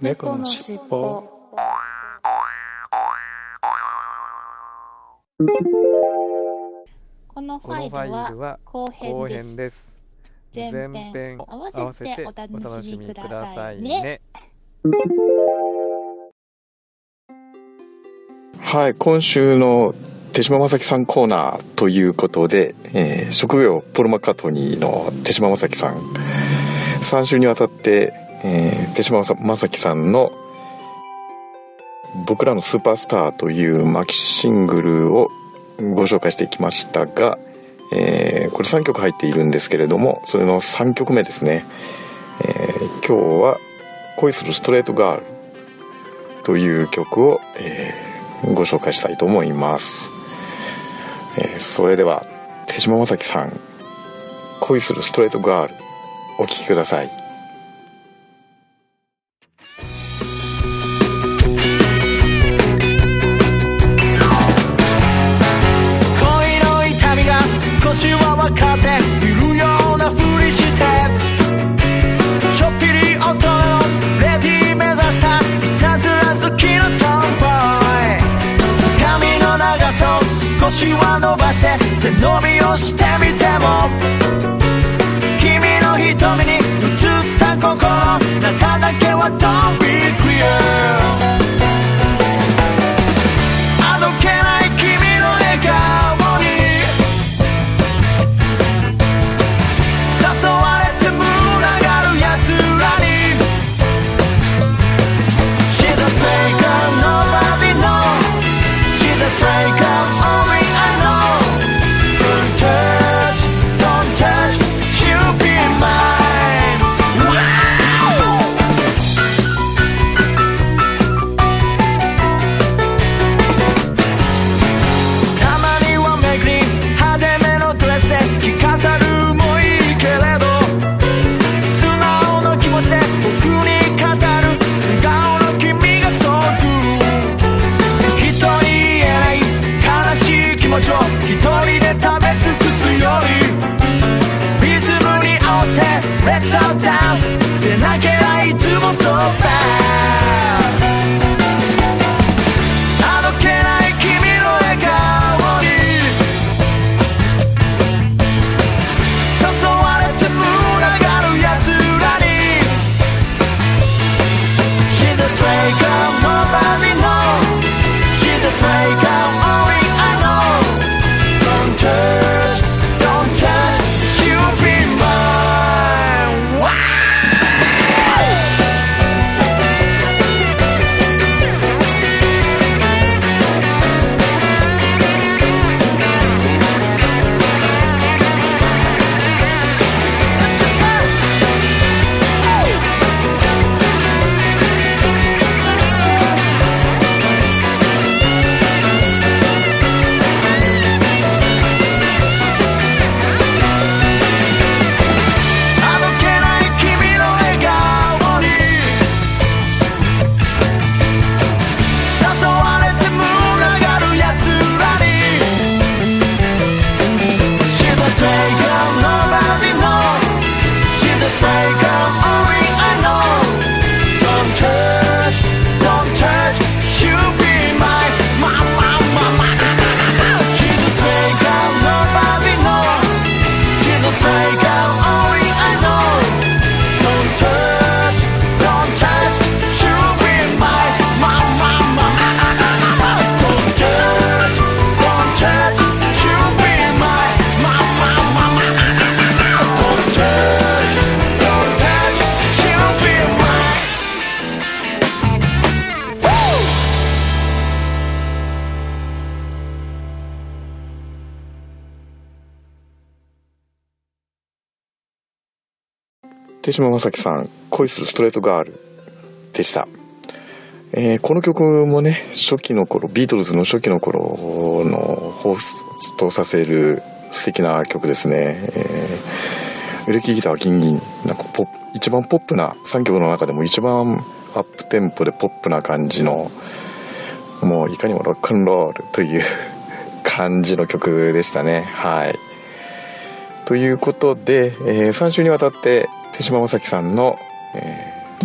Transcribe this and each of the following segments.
猫のしっぽ。 このファイルは後編です。前編合わせてお楽しみくださいね。 はい、今週の手島正樹さんコーナーということで、職業ポール・マッカートニーの手島正樹さん、3週にわたって、手島正樹さんの僕らのスーパースターというマキシングルをご紹介していきましたが、これ3曲入っているんですけれども、それの3曲目ですね。今日は恋するストレートガールという曲を、ご紹介したいと思います。それでは手島正樹さん、恋するストレートガール、お聴きください。 少しは分かっているようなふりして、ちょっぴり大人のレディー目指したいたずら好きのトンボーイ、髪の長さを少しは伸ばして背伸びをしてみても、君の瞳に映った心の中だけは Don't be clear、 あどけない君の笑顔でなきゃいつもそうだ、あどけない君の笑顔に誘われて群がる奴らに She's a stray girl nobody knows, She's a stray girl only I know, Don't touch, don't touch, she'll be mine, wow! 手島正樹さん、恋するストレートガールでした。この曲もね、初期の頃、ビートルズの初期の頃の彷彿とさせる素敵な曲ですね。エレキギターギンギン、なんか一番ポップな、3曲の中でも一番アップテンポでポップな感じの、もういかにもロックンロールという感じの曲でしたね。はい。ということで、3週にわたって手島正樹さんの、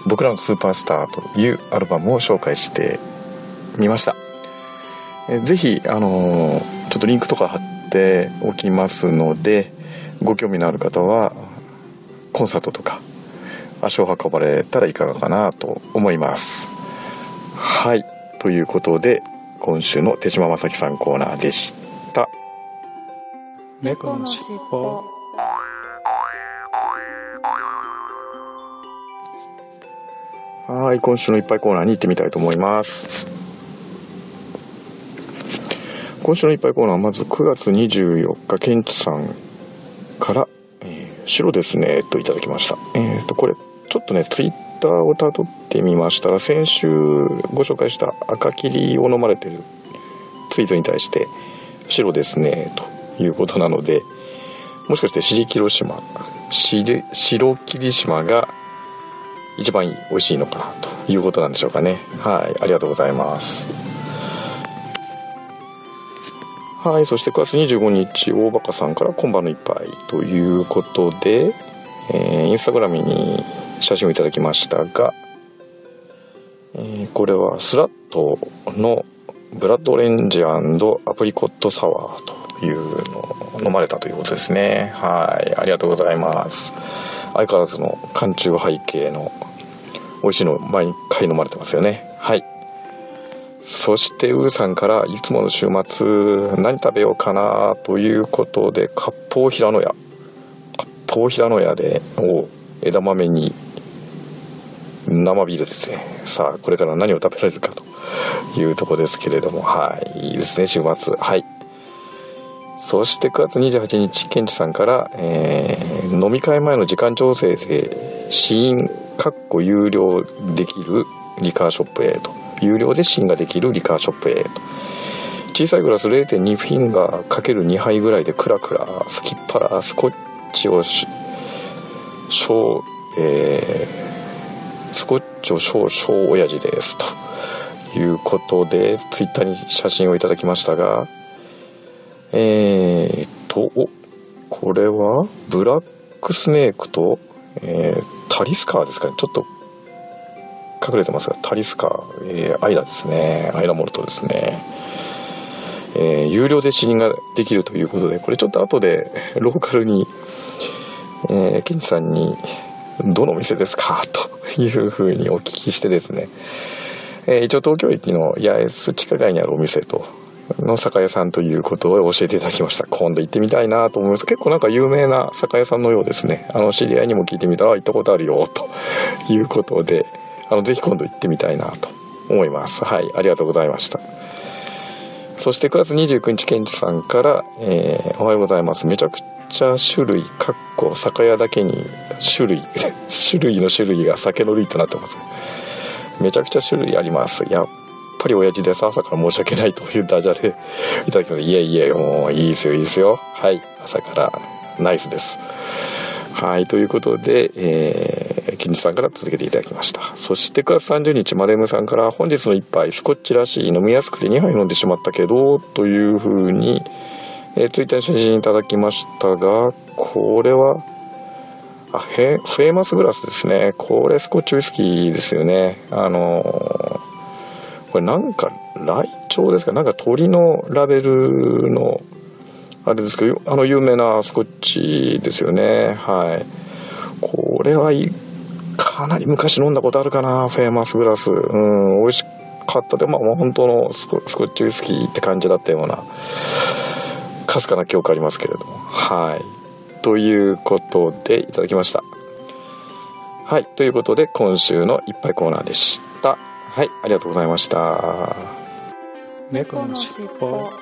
僕らのスーパースターというアルバムを紹介してみました。ぜひちょっとリンクとか貼っておきますので、ご興味のある方はコンサートとか足を運ばれたらいかがかなと思います。はい、ということで今週の手島正樹さんコーナーでした。 猫のしっぽ。 はい、今週のいっぱいコーナーに行ってみたいと思います。今週のいっぱいコーナーはまず9月24日ケンチさんから白ですねといただきました。これちょっとねツイッターをたどってみましたら、先週ご紹介した赤霧を飲まれてるツイートに対して白ですねということなので、もしかして白霧島が一番美味しいのかなということなんでしょうかね。はい、ありがとうございます。はい、そして9月25日大バカさんから今晩の一杯ということで、インスタグラムに写真をいただきましたが、これはスラットのブラッドオレンジ&アプリコットサワーというのを飲まれたということですね。はい、ありがとうございます。相変わらずの寒中背景の美味しいのを毎回飲まれてますよね。はい。そしてウーさんからいつもの週末何食べようかなということで、割烹平野屋で枝豆に生ビールですね。さあこれから何を食べられるかというところですけれども、はいいいですね週末。はい。そして9月28日ケンチさんから、飲み会前の時間調整で試飲有料できるリカーショップへと、有料で試飲ができるリカーショップへと、小さいグラス 0.2 フィンガー ×2 杯ぐらいでクラクラスキッパラスコッチを少々親父ですということでツイッターに写真をいただきましたが、これはブラックスネークと、タリスカーですかね。ちょっと隠れてますがタリスカー、アイラですね。アイラモルトですね。有料で試飲ができるということで、これちょっと後でローカルに、ケンチさんにどの店ですかというふうにお聞きしてですね、一応東京駅の八重洲地下街にあるお店の酒屋さんということを教えていただきました。今度行ってみたいなと思います。結構なんか有名な酒屋さんのようですね。知り合いにも聞いてみたら行ったことあるよということで、ぜひ今度行ってみたいなと思います。はい、ありがとうございました。そして9月29日ケンチさんから、おはようございます。めちゃくちゃ種類酒屋だけに種類の種類が酒の類となってます。めちゃくちゃ種類あります。やっぱり親父です。朝から申し訳ないというダジャレいただきました。いえもういいですよ。はい、朝からナイスです。はい、ということで、ケンチさんから続けていただきました。そして9月30日マレムさんから、本日の一杯スコッチらしい飲みやすくて2杯飲んでしまったけどというふうに、ツイッターに写真いただきましたが、これはフェーマスグラスですね。これスコッチウイスキーですよね。これなんかライチョウですか、なんか鳥のラベルのあれですけど、有名なスコッチですよね。はい。これはかなり昔飲んだことあるかな、フェーマスグラス。美味しかったで、本当のスコッチウイスキーって感じだったようなかすかな記憶ありますけれども、はい。ということでいただきました。はい、ということで今週のいっぱいコーナーでした。はい、ありがとうございました。 猫のしっぽ。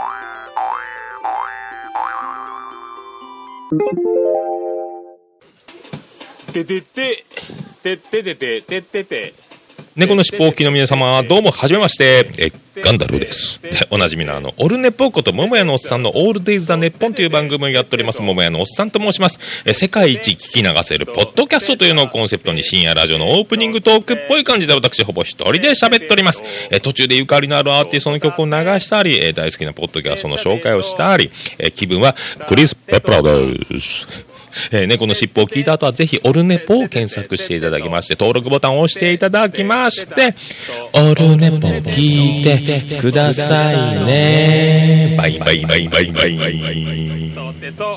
てててててててててて猫のしっぽお聞きの皆様、どうもはじめまして、ガンダルです。おなじみのオルネポこと桃屋のおっさんのオールデイズ・ザ・ネッポンという番組をやっております、桃屋のおっさんと申します。世界一聞き流せるポッドキャストというのをコンセプトに、深夜ラジオのオープニングトークっぽい感じで私ほぼ一人で喋っております。途中でゆかりのあるアーティストの曲を流したり、大好きなポッドキャストの紹介をしたり、気分はクリス・ペプラーです。 猫のしっぽを聞いた後はぜひオルネポを検索していただきまして、登録ボタンを押していただきまして、オルネポ聞いてくださいね。バイバイバイバイバイ。 と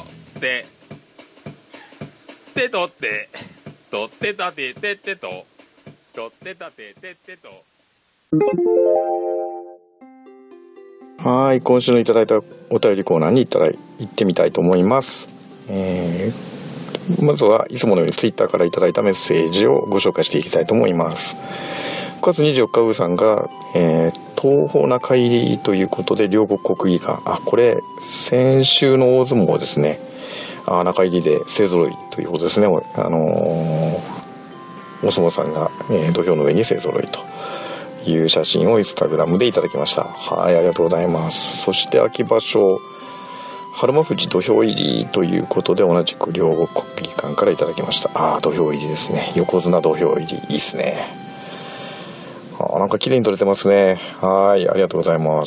ってたててってとはい、今週のいただいたお便りコーナーに行ってみたいと思います。まずはいつものようにツイッターからいただいたメッセージをご紹介していきたいと思います。9月24日、ウーさんが、東方中入りということで両国国技館、これ先週の大相撲ですね。中入りで勢揃いということですね。お相撲さんが、土俵の上に勢揃いという写真をインスタグラムでいただきました。はい、ありがとうございます。そして秋場所春馬富士土俵入りということで同じく両国国技館からいただきました。土俵入りですね。横綱土俵入り、いいですね。なんか綺麗に撮れてますね。はい、ありがとうございます。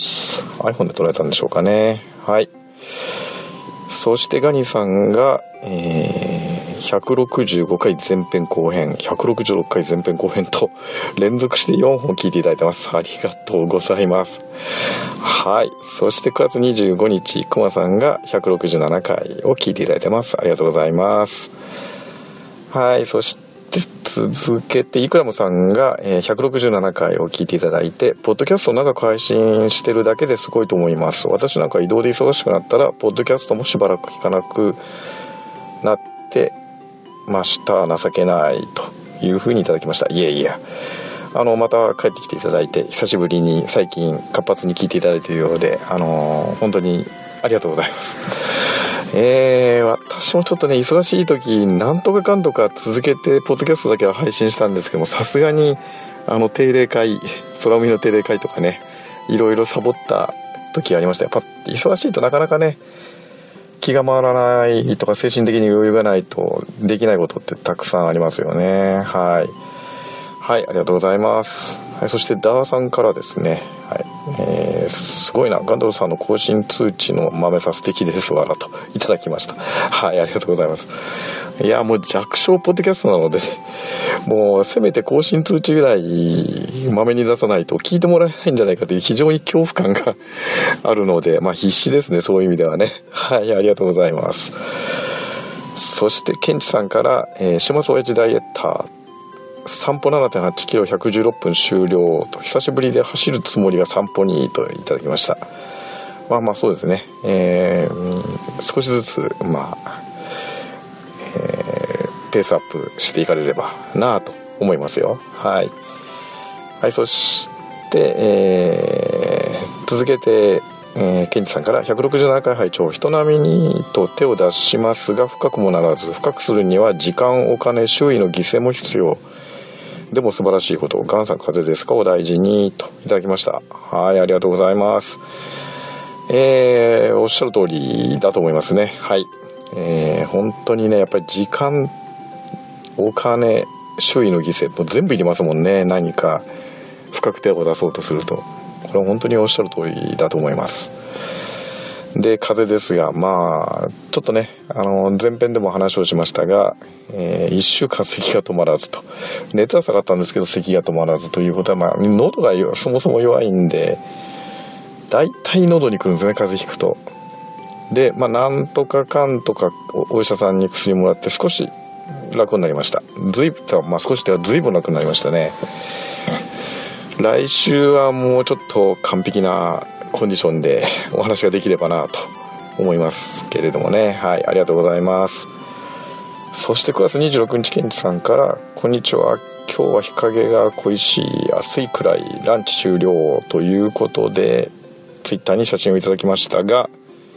iPhone で撮られたんでしょうかね。はい。そしてガニさんが、165回前編後編、166回前編後編と連続して4本聞いていただいてます。ありがとうございます。はい。そして9月25日、コマさんが167回を聞いていただいてます。ありがとうございます。はい。そして続けてイクラムさんが167回を聞いていただいて、ポッドキャストを長く配信してるだけですごいと思います。私なんか移動で忙しくなったらポッドキャストもしばらく聞かなくなってました。情けないというふうにいただきました。いえいえ、また帰ってきていただいて久しぶりに最近活発に聞いていただいているようで、本当にありがとうございます。私もちょっとね、忙しい時なんとかかんとか続けてポッドキャストだけは配信したんですけども、さすがに定例会、空海の定例会とかね、いろいろサボった時ありました。やっぱ忙しいとなかなかね、気が回らないとか精神的に余裕がないとできないことってたくさんありますよね。はい、ありがとうございます。はい、そしてダーさんからですね、はい、すごいな、ガンダルさんの更新通知の豆さ素敵ですわらといただきました。はい、ありがとうございます。いや、もう弱小ポッドキャストなので、ね、もうせめて更新通知ぐらい豆に出さないと聞いてもらえないんじゃないかという非常に恐怖感があるので、必死ですね、そういう意味ではね。はい、ありがとうございます。そしてケンチさんから、週末親父ダイエッター散歩 7.8 キロ116分終了と、久しぶりで走るつもりが散歩にといただきました。そうですね、少しずつペースアップしていかれればなと思いますよ。はい、そして、続けて、ケンチさんから167回拝聴、人並みにと手を出しますが深くもならず、深くするには時間、お金、周囲の犠牲も必要、でも素晴らしいこと、ガンさん風邪ですか、お大事にといただきました。はい、ありがとうございます。おっしゃる通りだと思いますね。はい、本当にね、やっぱり時間、お金、周囲の犠牲も全部いりますもんね。何か深く手を出そうとすると、これは本当におっしゃる通りだと思います。で、風邪ですが、ちょっとね、前編でも話をしましたが、1週間咳が止まらずと、熱は下がったんですけど咳が止まらずということは、喉がそもそも弱いんで、だいたい喉に来るんですね、風邪ひくと。で、なんとかかんとかお医者さんに薬もらって少し楽になりました。少しでは随分楽になりましたね。来週はもうちょっと完璧なコンディションでお話ができればなと思いますけれどもね。はい、ありがとうございます。そして9月26日、ケンチさんから、こんにちは、今日は日陰が恋しい、暑いくらい、ランチ終了ということでツイッターに写真をいただきましたが、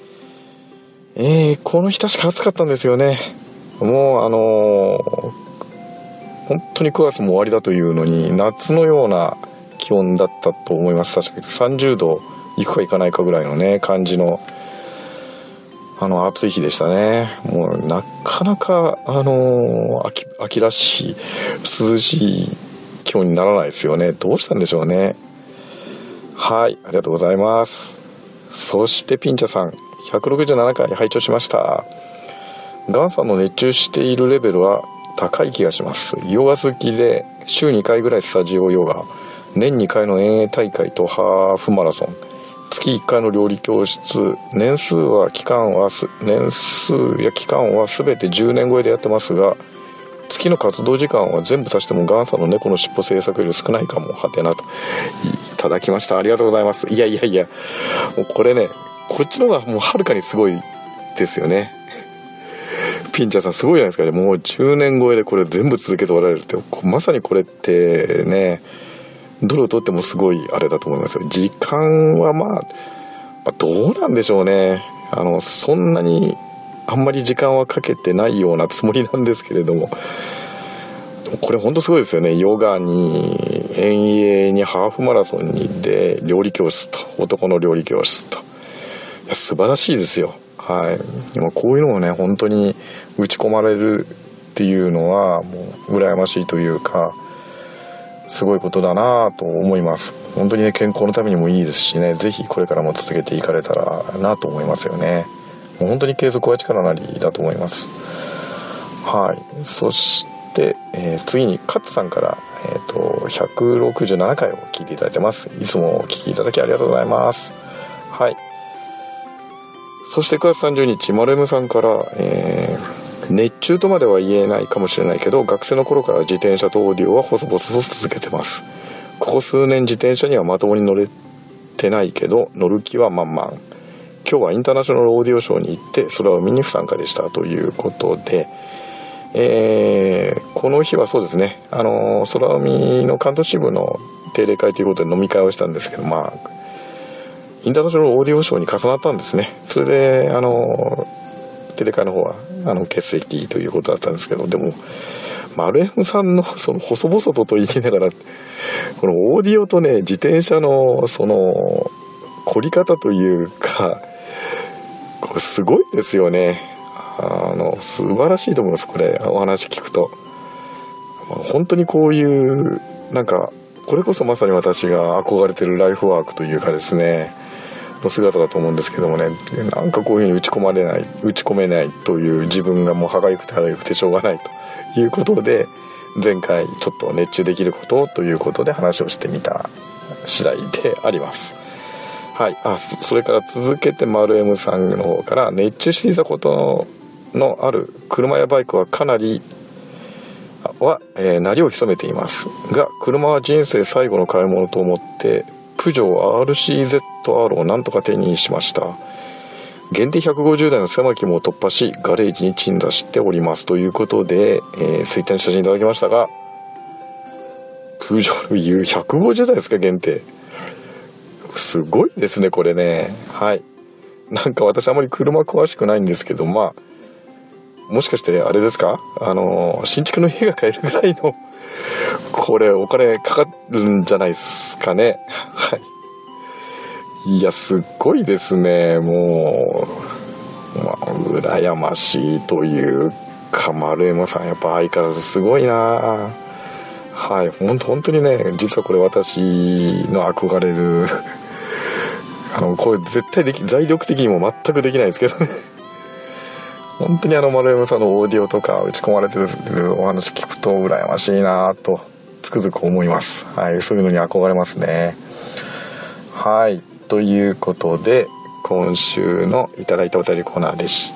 この日確か暑かったんですよね。もう本当に9月も終わりだというのに夏のような気温だったと思います。確かに30度いくかいかないかぐらいのね感じの暑い日でしたね。もうなかなか秋らしい涼しい気温にならないですよね。どうしたんでしょうね。はい、ありがとうございます。そしてピンチャさん、167回拝聴しました。 ガンさんの熱中しているレベルは高い気がします。ヨガ好きで週2回ぐらいスタジオヨガ、年2回の遠泳大会とハーフマラソン、月1回の料理教室、年数や期間は全て10年超えでやってますが、月の活動時間は全部足してもガンさんの猫の尻尾制作より少ないかもはてなといただきました。ありがとうございます。いやもうこれね、こっちの方がもうはるかにすごいですよね。ピンチャーさんすごいじゃないですかね。もう10年超えでこれ全部続けておられるって、まさにこれってね、どれをとってもすごいあれだと思いますよ。時間はまあどうなんでしょうね。そんなにあんまり時間はかけてないようなつもりなんですけれども、これほんとすごいですよね。ヨガに遠泳にハーフマラソンにで料理教室と男の料理教室と、いや素晴らしいですよ。はい。でもこういうのをね本当に打ち込まれるっていうのはもう羨ましいというか、すごいことだなと思います。本当にね健康のためにもいいですしね、ぜひこれからも続けていかれたらなと思いますよね。もう本当に継続は力なりだと思います。はい。そして、次にカッツさんから、167回を聞いていただいてます。いつもお聞きいただきありがとうございます。はい。そして9月30日、丸 M さんから、熱中とまでは言えないかもしれないけど、学生の頃から自転車とオーディオは細々と続けてます。ここ数年自転車にはまともに乗れてないけど、乗る気は満々。今日はインターナショナルオーディオショーに行って空を見に不参加でしたということで、この日はそうですね、空海の関東支部の定例会ということで飲み会をしたんですけど、インターナショナルオーディオショーに重なったんですね。それで定例会の方は欠席ということだったんですけど、でも丸 M さんのその細々と言いながらこのオーディオとね自転車のその凝り方というか、これすごいですよね。素晴らしいと思います。これお話聞くと本当にこういうなんかこれこそまさに私が憧れてるライフワークというかですねの姿だと思うんですけどもね、なんかこういうふうに打ち込めないという自分がもう歯がゆくてしょうがないということで、前回ちょっと熱中できることということで話をしてみた次第であります。はい。それから続けて丸 M さんの方から熱中していたことのある車やバイクはかなり鳴りを潜めていますが、車は人生最後の買い物と思ってプジョー RCZR をなんとか手にしました。限定150台の狭き門を突破しガレージに鎮座しておりますということで、ツイッターに写真いただきましたが、プジョー150台ですか限定。すごいですねこれね。はい。なんか私あまり車詳しくないんですけど、もしかしてあれですか、新築の家が買えるぐらいのこれお金かかるんじゃないですかね。はい。いやすっごいですね。もう羨ましいというか、丸山さんやっぱ相変わらずすごいな。はい。本当にね、実はこれ私の憧れるこれ絶対財力的にも全くできないですけどね。本当に丸山さんのオーディオとか打ち込まれてるお話聞くと羨ましいなとつくづく思います。はい。そういうのに憧れますね。はい。ということで今週のいただいたお便りコーナーでした。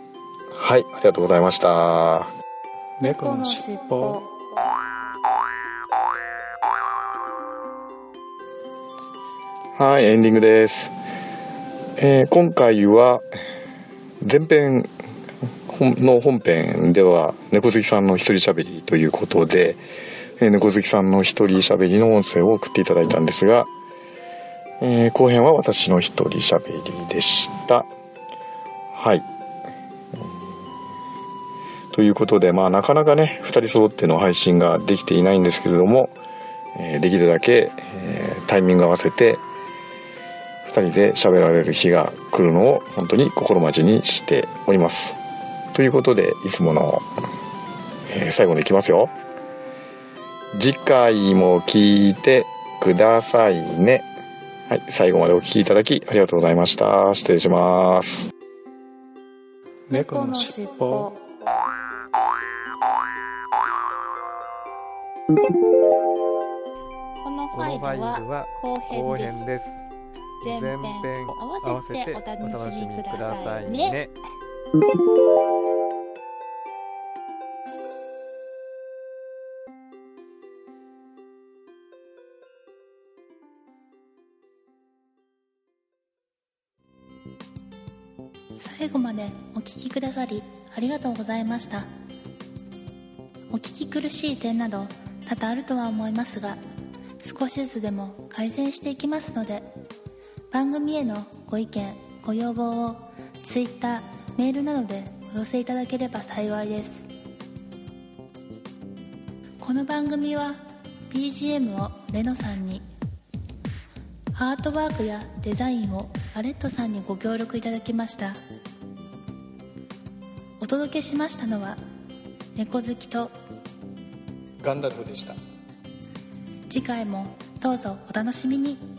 はい。ありがとうございました。 猫のしっぽ。 はい、エンディングです。今回は前編の本編では猫好きさんの一人喋りということで、猫好きさんの一人喋りの音声を送っていただいたんですが、後編は私の一人喋りでした。はい。ということで、なかなかね2人揃っての配信ができていないんですけれども、できるだけ、タイミング合わせて2人で喋られる日が来るのを本当に心待ちにしております。ということでいつもの、最後に行きますよ。次回も聞いてくださいね。はい、最後までお聞きいただきありがとうございました。失礼します。 猫のしっぽ。 このファイルは後編です。前編合わせてお楽しみくださいね。 最後までお聞きくださりありがとうございました。お聞き苦しい点など多々あるとは思いますが、少しずつでも改善していきますので、番組へのご意見ご要望を Twitter、メールなどでお寄せいただければ幸いです。この番組は BGM をレノさんに、アートワークやデザインをアレットさんにご協力いただきました。お届けしましたのは猫好きとガンダルフでした。 次回もどうぞお楽しみに。